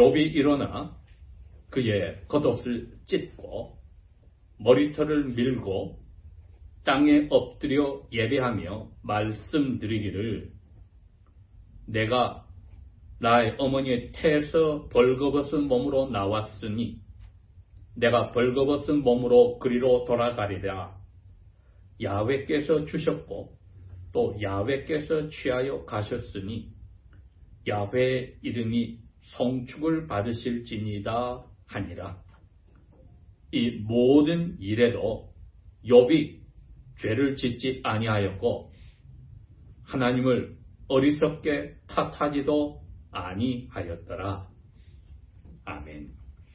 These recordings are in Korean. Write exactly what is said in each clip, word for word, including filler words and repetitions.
욥이 일어나 그의 겉옷을 찢고 머리털을 밀고 땅에 엎드려 예배하며 말씀드리기를 내가 나의 어머니의 태에서 벌거벗은 몸으로 나왔으니 내가 벌거벗은 몸으로 그리로 돌아가리라. 야훼께서 주셨고 또 야훼께서 취하여 가셨으니 야훼의 이름이 송축을 받으실지니이다 하니라. 이 모든 일에도 욥이 죄를 짓지 아니하였고 하나님을 어리석게 탓하지도 아니하였더라. 아멘.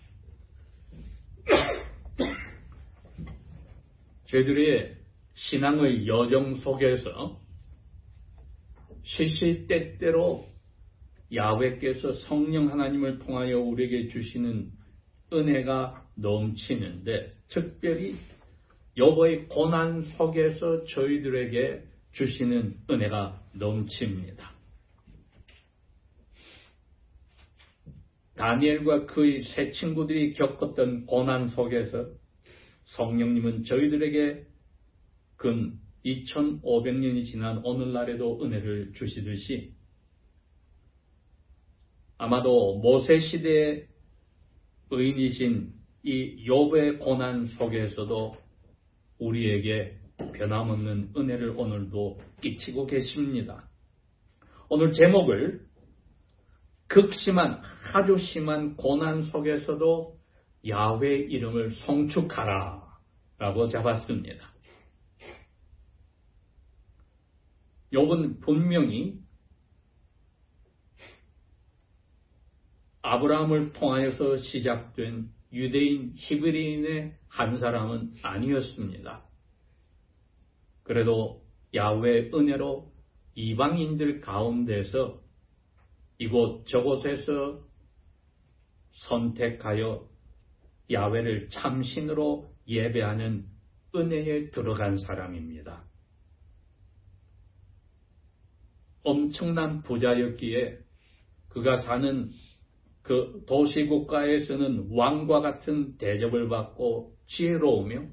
저희들의 신앙의 여정 속에서 시시때때로 야훼께서 성령 하나님을 통하여 우리에게 주시는 은혜가 넘치는데 특별히 욥의 고난 속에서 저희들에게 주시는 은혜가 넘칩니다. 다니엘과 그의 세 친구들이 겪었던 고난 속에서 성령님은 저희들에게 근 이천오백 년이 지난 오늘날에도 은혜를 주시듯이 아마도 모세 시대의 의인이신 이 욥의 고난 속에서도 우리에게 변함없는 은혜를 오늘도 끼치고 계십니다. 오늘 제목을 극심한 아주 심한 고난 속에서도 야훼의 이름을 송축하라 라고 잡았습니다. 욥은 분명히 아브라함을 통하여서 시작된 유대인 히브리인의 한 사람은 아니었습니다. 그래도 야훼의 은혜로 이방인들 가운데서 이곳 저곳에서 선택하여 야훼를 참신으로 예배하는 은혜에 들어간 사람입니다. 엄청난 부자였기에 그가 사는 그 도시국가에서는 왕과 같은 대접을 받고 지혜로우며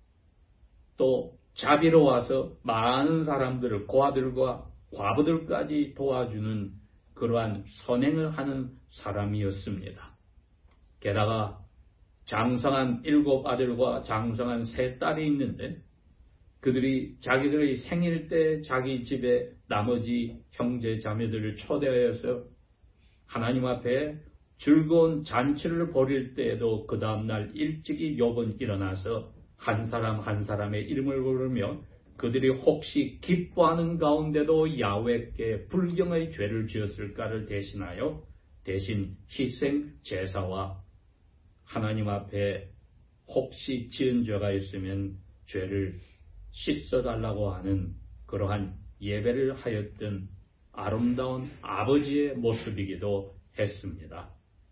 또 자비로워서 많은 사람들을 고아들과 과부들까지 도와주는 그러한 선행을 하는 사람이었습니다. 게다가 장성한 일곱 아들과 장성한 세 딸이 있는데 그들이 자기들의 생일 때 자기 집에 나머지 형제 자매들을 초대하여서 하나님 앞에 즐거운 잔치를 벌일 때에도 그 다음날 일찍이 욥은 일어나서 한 사람 한 사람의 이름을 부르며 그들이 혹시 기뻐하는 가운데도 야훼께 불경의 죄를 지었을까를 대신하여 대신 희생 제사와 하나님 앞에 혹시 지은 죄가 있으면 죄를 씻어달라고 하는 그러한 예배를 하였던 아름다운 아버지의 모습이기도 했습니다.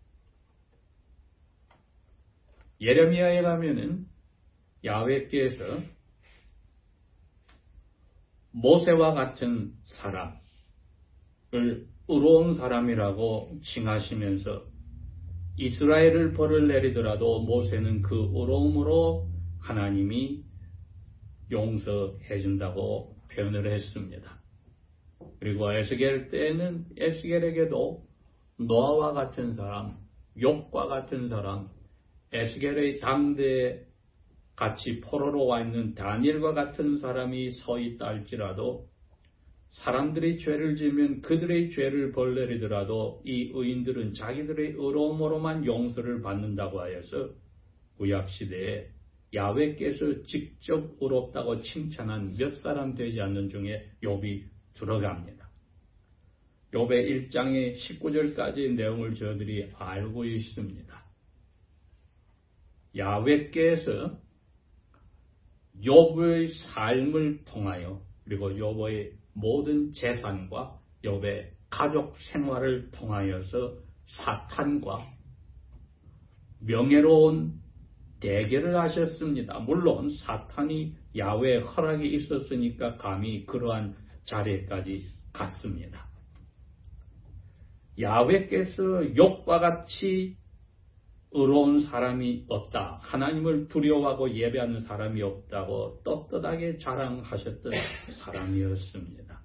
예레미야에 가면은 야훼께서 모세와 같은 사람을 의로운 사람이라고 칭하시면서 이스라엘을 벌을 내리더라도 모세는 그 의로움으로 하나님이 용서해 준다고 표현을 했습니다. 그리고 에스겔 때에는 에스겔에게도 노아와 같은 사람, 욥과 같은 사람, 에스겔의 당대에 같이 포로로 와 있는 다니엘과 같은 사람이 서 있다 할지라도 사람들이 죄를 지으면 그들의 죄를 벌내리더라도 이 의인들은 자기들의 의로움으로만 용서를 받는다고 하여서 구약시대에 야훼께서 직접 의롭다고 칭찬한 몇 사람 되지 않는 중에 욥이 들어갑니다. 욥의 일 장의 십구 절까지의 내용을 저희들이 알고 있습니다. 야훼께서 욥의 삶을 통하여 그리고 욥의 모든 재산과 욥의 가족 생활을 통하여서 사탄과 명예로운 대결을 하셨습니다. 물론 사탄이 야훼의 허락이 있었으니까 감히 그러한 자리까지 갔습니다. 야훼께서 욥과 같이 의로운 사람이 없다. 하나님을 두려워하고 예배하는 사람이 없다고 떳떳하게 자랑하셨던 사람이었습니다.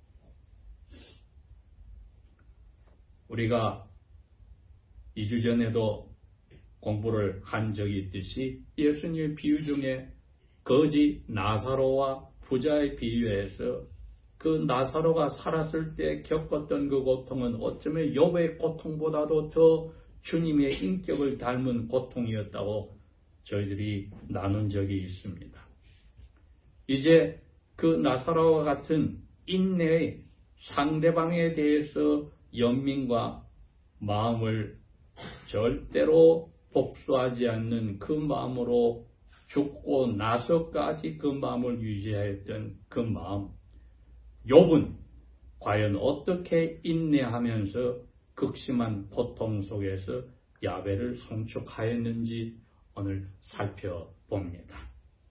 우리가 이 주 전에도 공부를 한 적이 있듯이 예수님의 비유 중에 거지 나사로와 부자의 비유에서 그 나사로가 살았을 때 겪었던 그 고통은 어쩌면 욥의 고통보다도 더 주님의 인격을 닮은 고통이었다고 저희들이 나눈 적이 있습니다. 이제 그 나사로와 같은 인내의 상대방에 대해서 연민과 마음을 절대로 복수하지 않는 그 마음으로 죽고 나서까지 그 마음을 유지하였던 그 마음. 욥은 과연 어떻게 인내하면서 극심한 고통 속에서 야훼를 성축하였는지 오늘 살펴봅니다.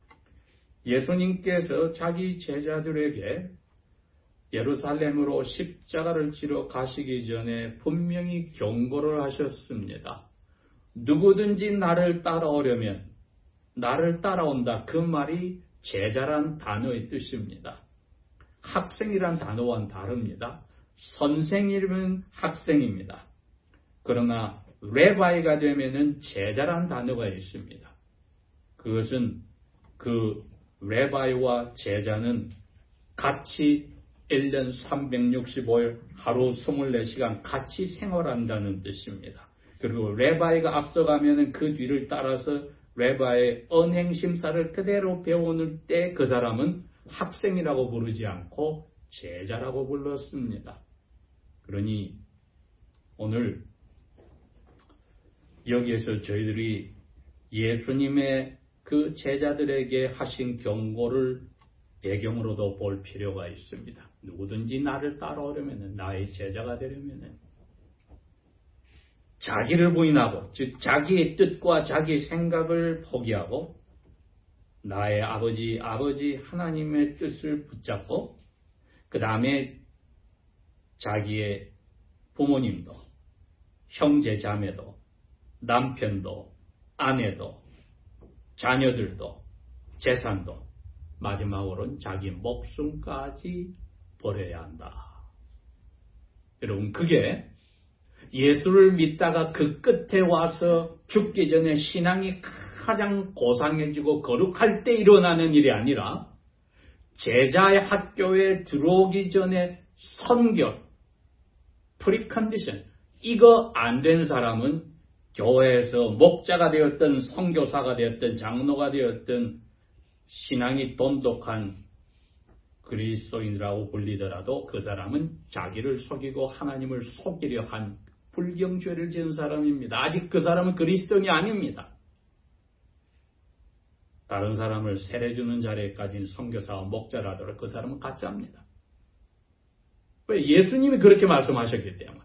예수님께서 자기 제자들에게 예루살렘으로 십자가를 지러 가시기 전에 분명히 경고를 하셨습니다. 누구든지 나를 따라오려면 나를 따라온다. 그 말이 제자란 단어의 뜻입니다. 학생이란 단어와는 다릅니다. 선생이면 학생입니다. 그러나 레바이가 되면은 제자란 단어가 있습니다. 그것은 그 레바이와 제자는 같이 일 년 삼백육십오 일 하루 이십사 시간 같이 생활한다는 뜻입니다. 그리고 레바이가 앞서가면은 그 뒤를 따라서 레바이의 언행심사를 그대로 배우는 때 그 사람은 학생이라고 부르지 않고 제자라고 불렀습니다. 그러니 오늘 여기에서 저희들이 예수님의 그 제자들에게 하신 경고를 배경으로도 볼 필요가 있습니다. 누구든지 나를 따라오려면, 나의 제자가 되려면 자기를 부인하고, 즉 자기의 뜻과 자기의 생각을 포기하고 나의 아버지, 아버지 하나님의 뜻을 붙잡고 그 다음에 자기의 부모님도, 형제 자매도, 남편도, 아내도, 자녀들도, 재산도, 마지막으로는 자기 목숨까지 버려야 한다. 여러분, 그게 예수를 믿다가 그 끝에 와서 죽기 전에 신앙이 가장 고상해지고 거룩할 때 일어나는 일이 아니라 제자의 학교에 들어오기 전에 선교, 프리컨디션, 이거 안 된 사람은 교회에서 목자가 되었든 선교사가 되었든 장로가 되었든 신앙이 돈독한 그리스도인이라고 불리더라도 그 사람은 자기를 속이고 하나님을 속이려 한 불경죄를 지은 사람입니다. 아직 그 사람은 그리스도인이 아닙니다. 다른 사람을 세례주는 자리에까지는 선교사와 목자라더라도 그 사람은 가짜입니다. 왜? 예수님이 그렇게 말씀하셨기 때문에.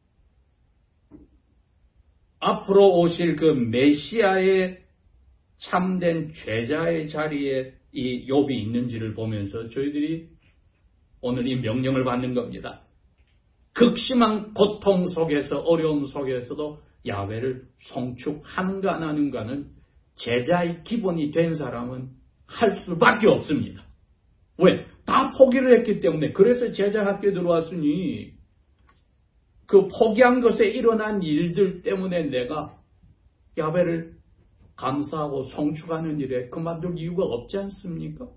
앞으로 오실 그 메시아의 참된 죄자의 자리에 이 욥이 있는지를 보면서 저희들이 오늘 이 명령을 받는 겁니다. 극심한 고통 속에서, 어려움 속에서도 야훼를 성축하는가 안 하는가는 제자의 기본이 된 사람은 할 수밖에 없습니다. 왜? 다 포기를 했기 때문에. 그래서 제자 학교에 들어왔으니 그 포기한 것에 일어난 일들 때문에 내가 야훼를 감사하고 성축하는 일에 그만둘 이유가 없지 않습니까?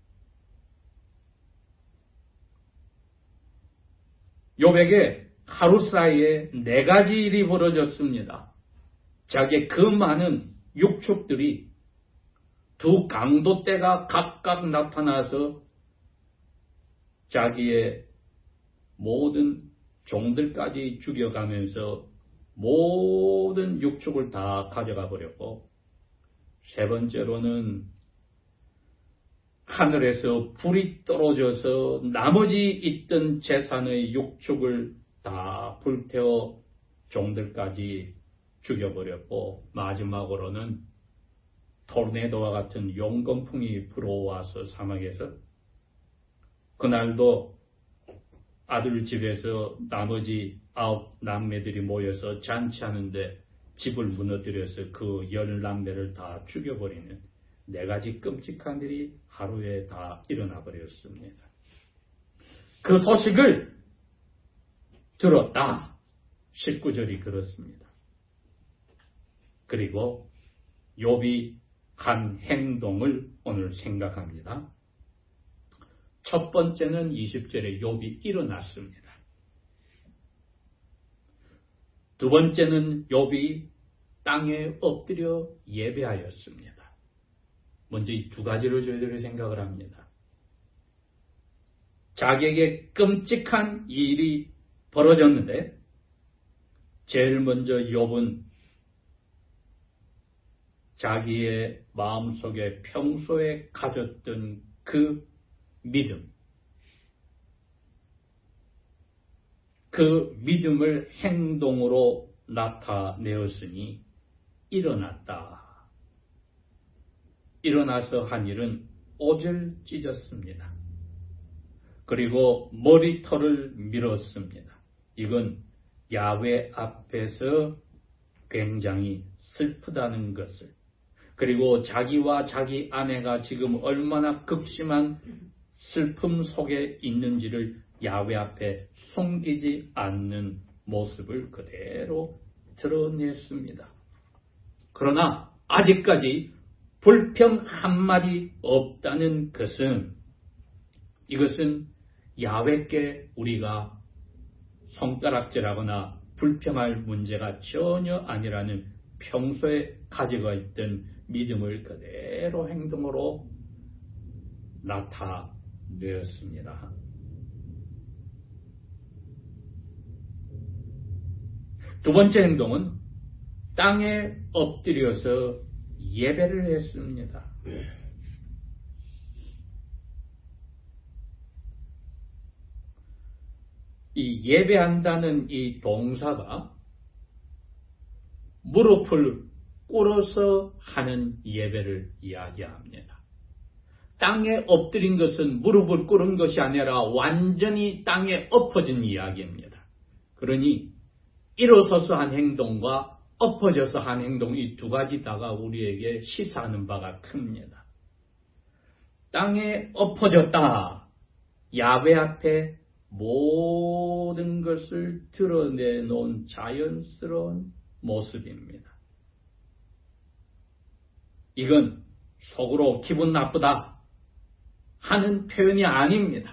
욥에게 하루 사이에 네 가지 일이 벌어졌습니다. 자기의 그 많은 육축들이 두 강도떼가 각각 나타나서 자기의 모든 종들까지 죽여가면서 모든 육축을 다 가져가 버렸고, 세 번째로는 하늘에서 불이 떨어져서 나머지 있던 재산의 육축을 다 불태워 종들까지 죽여버렸고, 마지막으로는 토르네도와 같은 용건풍이 불어와서 사막에서 그날도 아들 집에서 나머지 아홉 남매들이 모여서 잔치하는데 집을 무너뜨려서 그 열 남매를 다 죽여버리는 네 가지 끔찍한 일이 하루에 다 일어나 버렸습니다. 그 소식을 들었다. 십구 절이 그렇습니다. 그리고 욥이 한 행동을 오늘 생각합니다. 첫 번째는 이십 절에 욥이 일어났습니다. 두 번째는 욥이 땅에 엎드려 예배하였습니다. 먼저 이 두 가지로 저희들이 생각을 합니다. 자기에게 끔찍한 일이 벌어졌는데 제일 먼저 욥은 자기의 마음속에 평소에 가졌던 그 믿음, 그 믿음을 행동으로 나타내었으니 일어났다. 일어나서 한 일은 옷을 찢었습니다. 그리고 머리털을 밀었습니다. 이건 야훼 앞에서 굉장히 슬프다는 것을, 그리고 자기와 자기 아내가 지금 얼마나 극심한 슬픔 속에 있는지를 야훼 앞에 숨기지 않는 모습을 그대로 드러냈습니다. 그러나 아직까지 불평 한마디 없다는 것은, 이것은 야훼께 우리가 손가락질하거나 불평할 문제가 전혀 아니라는 평소에 가지고 있던 믿음을 그대로 행동으로 나타내었습니다. 두 번째 행동은 땅에 엎드려서 예배를 했습니다. 이 예배한다는 이 동사가 무릎을 꿇어서 하는 예배를 이야기합니다. 땅에 엎드린 것은 무릎을 꿇은 것이 아니라 완전히 땅에 엎어진 이야기입니다. 그러니 일어서서 한 행동과 엎어져서 한 행동, 이 두 가지 다가 우리에게 시사하는 바가 큽니다. 땅에 엎어졌다. 야훼 앞에 모든 것을 드러내놓은 자연스러운 모습입니다. 이건 속으로 기분 나쁘다 하는 표현이 아닙니다.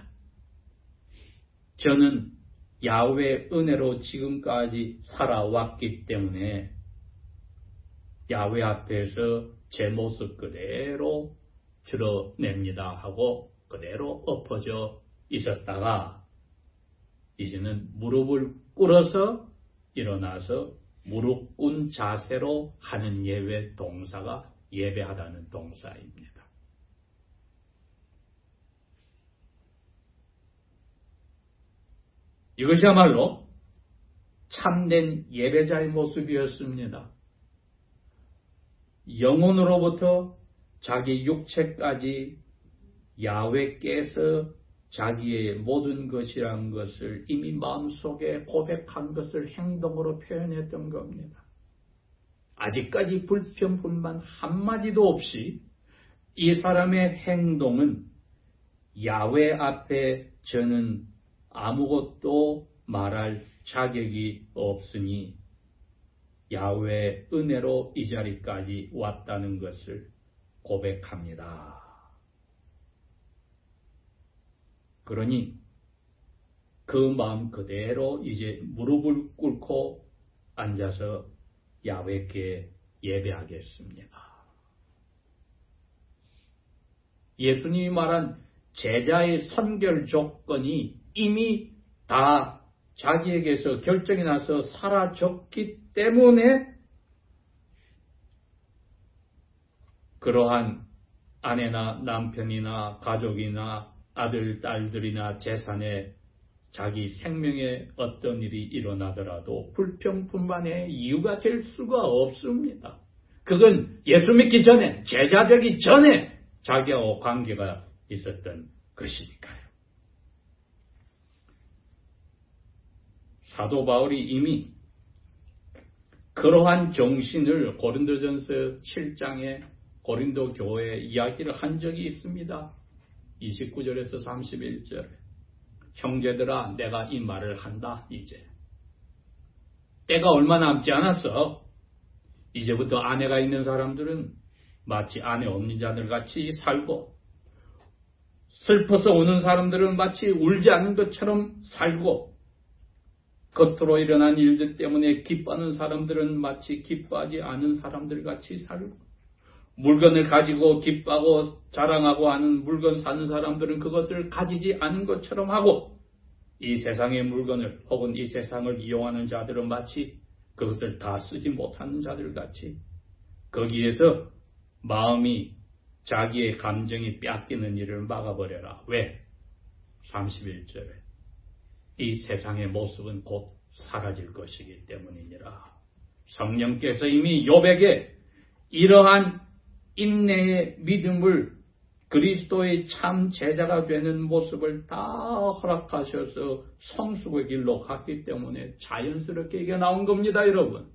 저는 야훼의 은혜로 지금까지 살아왔기 때문에 야훼 앞에서 제 모습 그대로 드러냅니다 하고 그대로 엎어져 있었다가 이제는 무릎을 꿇어서 일어나서 무릎 꿇은 자세로 하는 예배 동사가 예배하다는 동사입니다. 이것이야말로 참된 예배자의 모습이었습니다. 영혼으로부터 자기 육체까지 야훼께서 자기의 모든 것이란 것을 이미 마음속에 고백한 것을 행동으로 표현했던 겁니다. 아직까지 불평불만 한마디도 없이 이 사람의 행동은 야훼 앞에 저는 아무것도 말할 자격이 없으니 야훼의 은혜로 이 자리까지 왔다는 것을 고백합니다. 그러니 그 마음 그대로 이제 무릎을 꿇고 앉아서 야훼께 예배하겠습니다. 예수님이 말한 제자의 선결 조건이 이미 다 자기에게서 결정이 나서 사라졌기 때문에 그러한 아내나 남편이나 가족이나 아들, 딸들이나 재산에 자기 생명에 어떤 일이 일어나더라도 불평분만의 이유가 될 수가 없습니다. 그건 예수 믿기 전에, 제자 되기 전에 자기하고 관계가 있었던 것이니까요. 사도 바울이 이미 그러한 정신을 고린도전서 칠 장에 고린도 교회에 이야기를 한 적이 있습니다. 이십구 절에서 삼십일 절. 형제들아, 내가 이 말을 한다. 이제 때가 얼마 남지 않았어. 이제부터 아내가 있는 사람들은 마치 아내 없는 자들 같이 살고, 슬퍼서 우는 사람들은 마치 울지 않는 것처럼 살고, 겉으로 일어난 일들 때문에 기뻐하는 사람들은 마치 기뻐하지 않은 사람들 같이 살고, 물건을 가지고 기뻐하고 자랑하고 하는 물건 사는 사람들은 그것을 가지지 않은 것처럼 하고, 이 세상의 물건을 혹은 이 세상을 이용하는 자들은 마치 그것을 다 쓰지 못하는 자들 같이 거기에서 마음이 자기의 감정이 뺏기는 일을 막아버려라. 왜? 삼십일 절에 이 세상의 모습은 곧 사라질 것이기 때문이니라. 성령께서 이미 욥에게 이러한 인내의 믿음을 그리스도의 참 제자가 되는 모습을 다 허락하셔서 성숙의 길로 갔기 때문에 자연스럽게 이게 나온 겁니다, 여러분.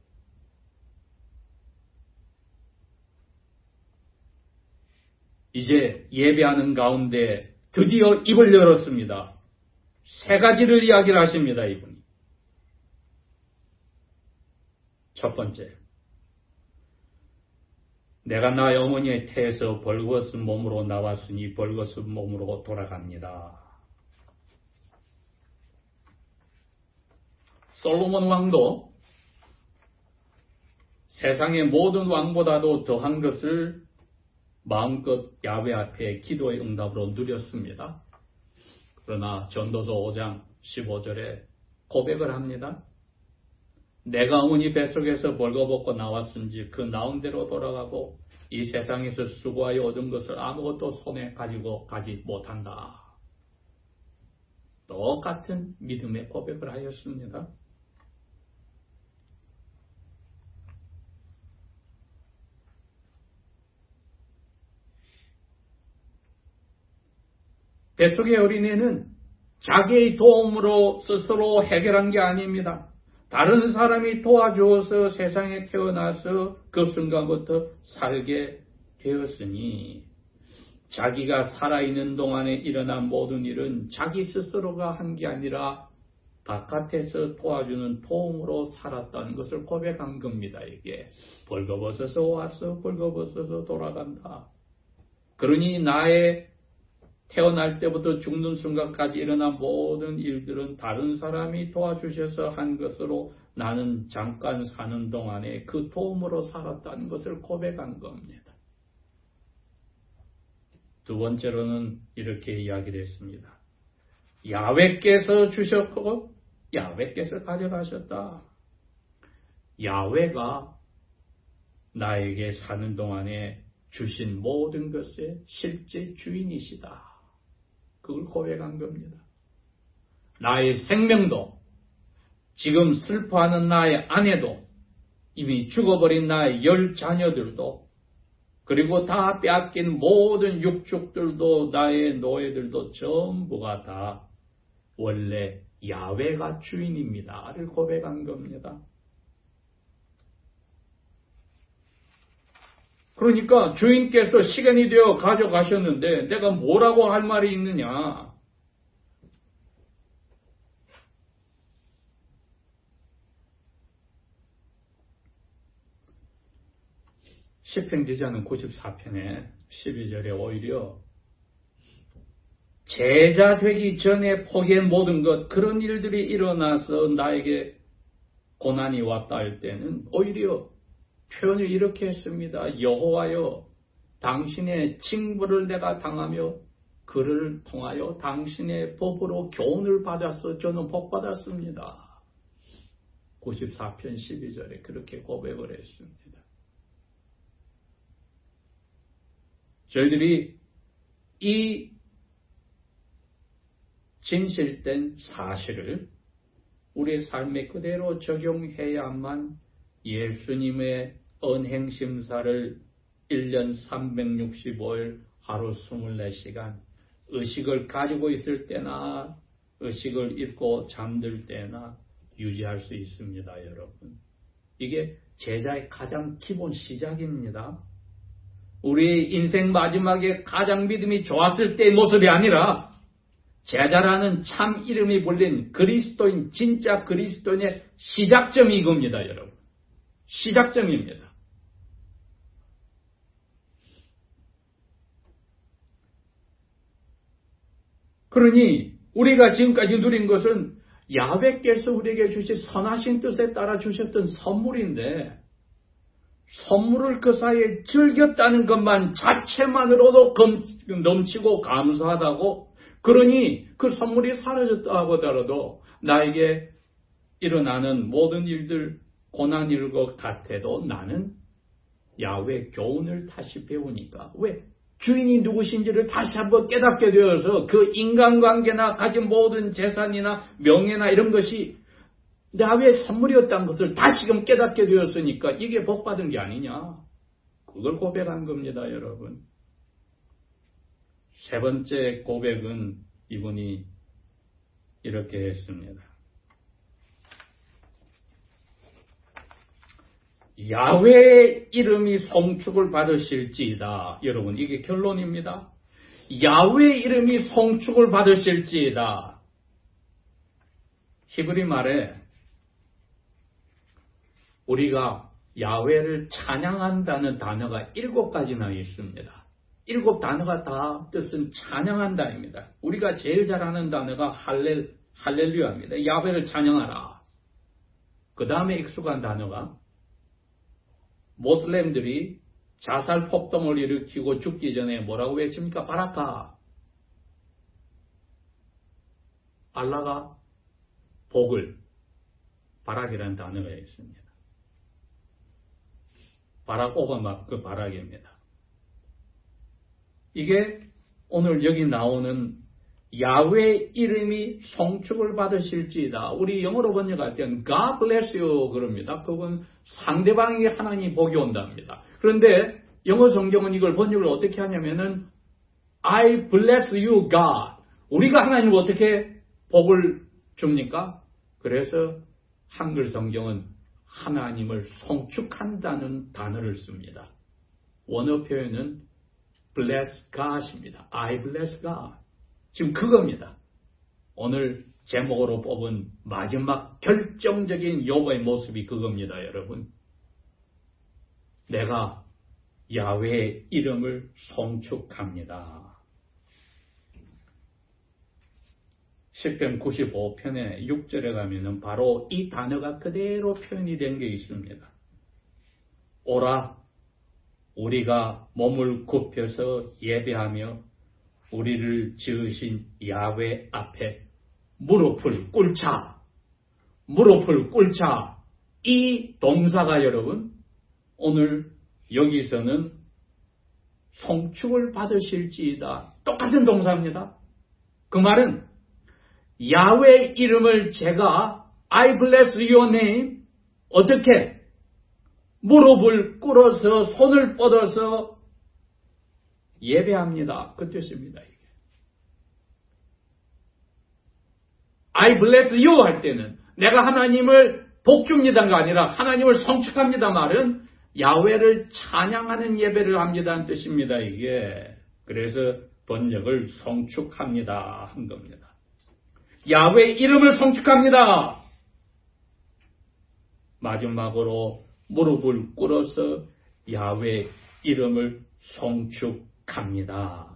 이제 예배하는 가운데 드디어 입을 열었습니다. 세 가지를 이야기를 하십니다, 이분이. 첫 번째, 내가 나의 어머니의 태에서 벌거벗은 몸으로 나왔으니 벌거벗은 몸으로 돌아갑니다. 솔로몬 왕도 세상의 모든 왕보다도 더한 것을 마음껏 야훼 앞에 기도의 응답으로 누렸습니다. 그러나 전도서 오 장 십오 절에 고백을 합니다. 내가 어머니 뱃속에서 벌거벗고 나왔은지 그 나온 대로 돌아가고 이 세상에서 수고하여 얻은 것을 아무것도 손에 가지고 가지 못한다. 똑같은 믿음의 고백을 하였습니다. 뱃속의 어린애는 자기의 도움으로 스스로 해결한 게 아닙니다. 다른 사람이 도와주어서 세상에 태어나서 그 순간부터 살게 되었으니 자기가 살아있는 동안에 일어난 모든 일은 자기 스스로가 한 게 아니라 바깥에서 도와주는 도움으로 살았다는 것을 고백한 겁니다. 이게 벌거벗어서 와서 벌거벗어서 돌아간다. 그러니 나의 태어날 때부터 죽는 순간까지 일어난 모든 일들은 다른 사람이 도와주셔서 한 것으로 나는 잠깐 사는 동안에 그 도움으로 살았다는 것을 고백한 겁니다. 두 번째로는 이렇게 이야기를 했습니다. 야훼께서 주셨고 야훼께서 가져가셨다. 야훼가 나에게 사는 동안에 주신 모든 것의 실제 주인이시다. 그걸 고백한 겁니다. 나의 생명도, 지금 슬퍼하는 나의 아내도, 이미 죽어버린 나의 열 자녀들도, 그리고 다 빼앗긴 모든 육축들도, 나의 노예들도 전부가 다 원래 야훼가 주인입니다를 고백한 겁니다. 그러니까 주인께서 시간이 되어 가져가셨는데 내가 뭐라고 할 말이 있느냐. 시편 기자는 구십사 편에 십이 절에 오히려 제자 되기 전에 포기한 모든 것, 그런 일들이 일어나서 나에게 고난이 왔다 할 때는 오히려 표현을 이렇게 했습니다. 여호와여, 당신의 징벌을 내가 당하며 그를 통하여 당신의 법으로 교훈을 받아서 저는 복받았습니다. 구십사 편 십이 절에 그렇게 고백을 했습니다. 저희들이 이 진실된 사실을 우리의 삶에 그대로 적용해야만 예수님의 언행심사를 일 년 삼백육십오 일 하루 이십사 시간 의식을 가지고 있을 때나 의식을 잃고 잠들 때나 유지할 수 있습니다, 여러분. 이게 제자의 가장 기본 시작입니다. 우리 인생 마지막에 가장 믿음이 좋았을 때의 모습이 아니라 제자라는 참 이름이 불린 그리스도인, 진짜 그리스도인의 시작점이 이겁니다, 여러분. 시작점입니다. 그러니 우리가 지금까지 누린 것은 야훼께서 우리에게 주신 선하신 뜻에 따라 주셨던 선물인데 선물을 그 사이에 즐겼다는 것만 자체만으로도 넘치고 감사하다고, 그러니 그 선물이 사라졌다고 하더라도 나에게 일어나는 모든 일들 고난일 것 같아도 나는 야훼 교훈을 다시 배우니까, 왜? 주인이 누구신지를 다시 한번 깨닫게 되어서 그 인간관계나 가진 모든 재산이나 명예나 이런 것이 야훼의 선물이었다는 것을 다시금 깨닫게 되었으니까 이게 복받은 게 아니냐. 그걸 고백한 겁니다, 여러분. 세 번째 고백은 이분이 이렇게 했습니다. 야훼의 이름이 송축을 받으실지이다. 여러분, 이게 결론입니다. 야훼의 이름이 송축을 받으실지이다. 히브리 말에 우리가 야훼를 찬양한다는 단어가 일곱 가지나 있습니다. 일곱 단어가 다 뜻은 찬양한다입니다. 우리가 제일 잘하는 단어가 할렐, 할렐루야입니다. 야훼를 찬양하라. 그 다음에 익숙한 단어가 모슬렘들이 자살 폭동을 일으키고 죽기 전에 뭐라고 외칩니까? 바라카. 알라가 복을, 바락이라는 단어가 있습니다. 바락 오바마 그 바락입니다. 이게 오늘 여기 나오는 야훼의 이름이 송축을 받으실지이다. 우리 영어로 번역할 때는 God bless you 그럽니다. 그건 상대방에게 하나님 복이 온답니다. 그런데 영어 성경은 이걸 번역을 어떻게 하냐면은 I bless you God. 우리가 하나님을 어떻게 복을 줍니까? 그래서 한글 성경은 하나님을 송축한다는 단어를 씁니다. 원어 표현은 bless God입니다. I bless God. 지금 그겁니다. 오늘 제목으로 뽑은 마지막 결정적인 욥의 모습이 그겁니다, 여러분. 내가 야훼의 이름을 송축합니다. 시편 구십오 편의 육 절에 가면은 바로 이 단어가 그대로 표현이 된 게 있습니다. 오라, 우리가 몸을 굽혀서 예배하며 우리를 지으신 야훼 앞에 무릎을 꿇자. 무릎을 꿇자. 이 동사가 여러분 오늘 여기서는 송축을 받으실지이다. 똑같은 동사입니다. 그 말은 야훼 이름을 제가 I bless your name 어떻게 무릎을 꿇어서 손을 뻗어서 예배합니다. 그 뜻입니다. 이게. I bless you 할 때는 내가 하나님을 복줍니다가 아니라 하나님을 송축합니다 말은 야훼를 찬양하는 예배를 합니다는 뜻입니다. 이게. 그래서 번역을 송축합니다 한 겁니다. 야훼 이름을 송축합니다. 마지막으로 무릎을 꿇어서 야훼 이름을 송축합니다.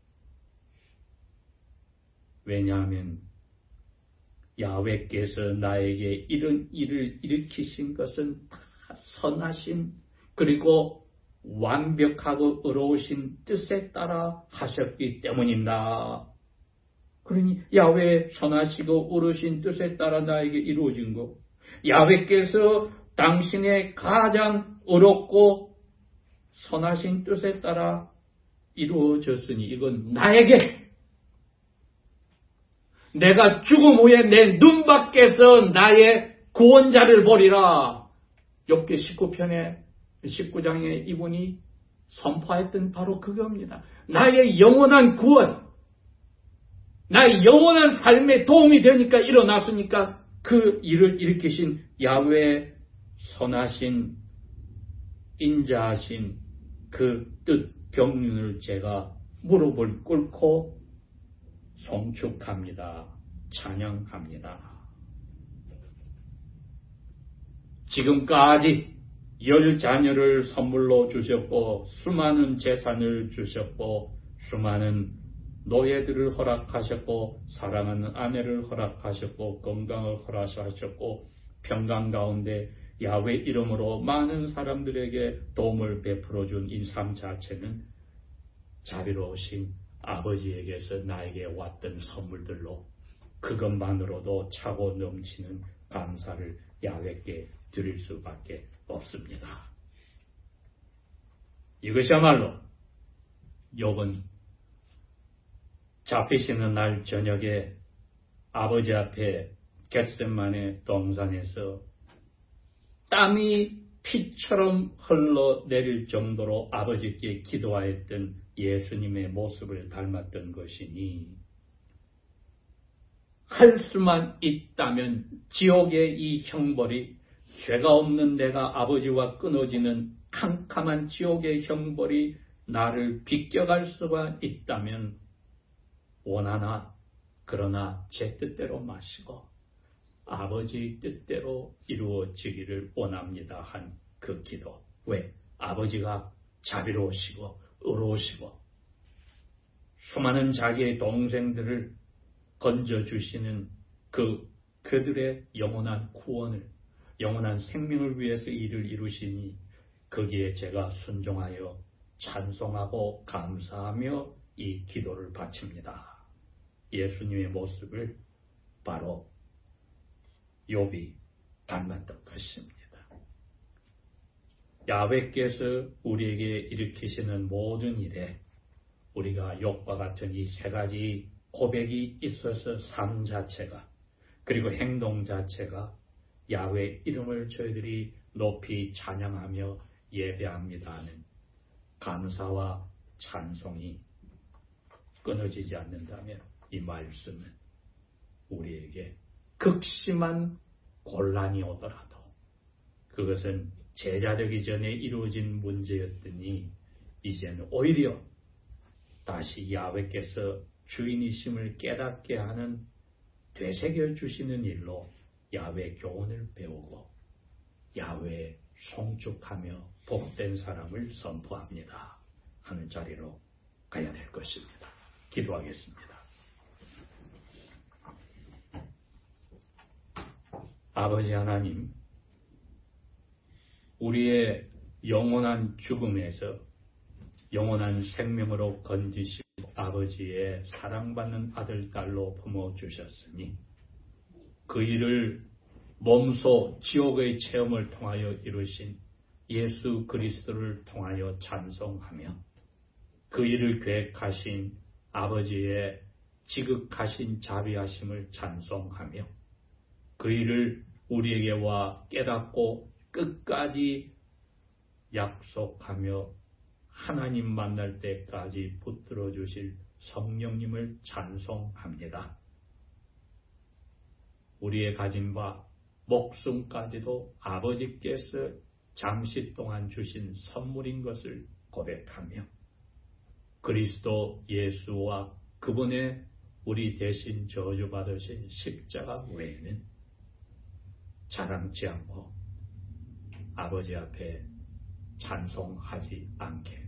왜냐하면 야훼께서 나에게 이런 일을 일으키신 것은 다 선하신 그리고 완벽하고 의로우신 뜻에 따라 하셨기 때문입니다. 그러니 야훼의 선하시고 의로우신 뜻에 따라 나에게 이루어진 것, 야훼께서 당신의 가장 의롭고 선하신 뜻에 따라 이루어졌으니 이건 나에게 내가 죽음 후에 내 눈 밖에서 나의 구원자를 보리라. 욥기 십구 편에 십구 장에 이분이 선포했던 바로 그겁니다. 나의 영원한 구원, 나의 영원한 삶에 도움이 되니까 일어났으니까 그 일을 일으키신 야훼 선하신 인자하신 그 뜻 경륜을 제가 무릎을 꿇고 송축합니다. 찬양합니다. 지금까지 열 자녀를 선물로 주셨고 수많은 재산을 주셨고 수많은 노예들을 허락하셨고 사랑하는 아내를 허락하셨고 건강을 허락하셨고 평강 가운데 야훼 이름으로 많은 사람들에게 도움을 베풀어준 이 삶 자체는 자비로우신 아버지에게서 나에게 왔던 선물들로 그것만으로도 차고 넘치는 감사를 야훼께 드릴 수밖에 없습니다. 이것이야말로 욥은 잡히시는 날 저녁에 아버지 앞에 겟세마네 동산에서 땀이 피처럼 흘러내릴 정도로 아버지께 기도하였던 예수님의 모습을 닮았던 것이니 할 수만 있다면 지옥의 이 형벌이 죄가 없는 내가 아버지와 끊어지는 캄캄한 지옥의 형벌이 나를 비껴갈 수가 있다면 원하나 그러나 제 뜻대로 마시고 아버지의 뜻대로 이루어지기를 원합니다 한 그 기도. 왜? 아버지가 자비로우시고 의로우시고 수많은 자기의 동생들을 건져주시는 그 그들의 영원한 구원을 영원한 생명을 위해서 일을 이루시니 거기에 제가 순종하여 찬송하고 감사하며 이 기도를 바칩니다. 예수님의 모습을 바로 욥이 닮았던 것입니다. 야훼께서 우리에게 일으키시는 모든 일에 우리가 욥과 같은 이 세 가지 고백이 있어서 삶 자체가 그리고 행동 자체가 야훼 이름을 저희들이 높이 찬양하며 예배합니다는 감사와 찬송이 끊어지지 않는다면 이 말씀은 우리에게 극심한 곤란이 오더라도 그것은 제자되기 전에 이루어진 문제였더니 이제는 오히려 다시 야훼께서 주인이심을 깨닫게 하는 되새겨 주시는 일로 야훼 교훈을 배우고 야훼에 송축하며 복된 사람을 선포합니다 하는 자리로 가야 될 것입니다. 기도하겠습니다. 아버지 하나님, 우리의 영원한 죽음에서 영원한 생명으로 건지시고 아버지의 사랑받는 아들, 딸로 품어주셨으니 그 일을 몸소 지옥의 체험을 통하여 이루신 예수 그리스도를 통하여 찬송하며 그 일을 계획하신 아버지의 지극하신 자비하심을 찬송하며 그 일을 우리에게 와 깨닫고 끝까지 약속하며 하나님 만날 때까지 붙들어 주실 성령님을 찬송합니다. 우리의 가진 바 목숨까지도 아버지께서 잠시 동안 주신 선물인 것을 고백하며 그리스도 예수와 그분의 우리 대신 저주받으신 십자가 외에는 자랑치 않고 아버지 앞에 찬송하지 않게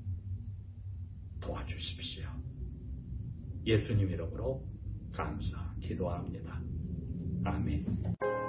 도와주십시오. 예수님 이름으로 감사 기도합니다. 아멘.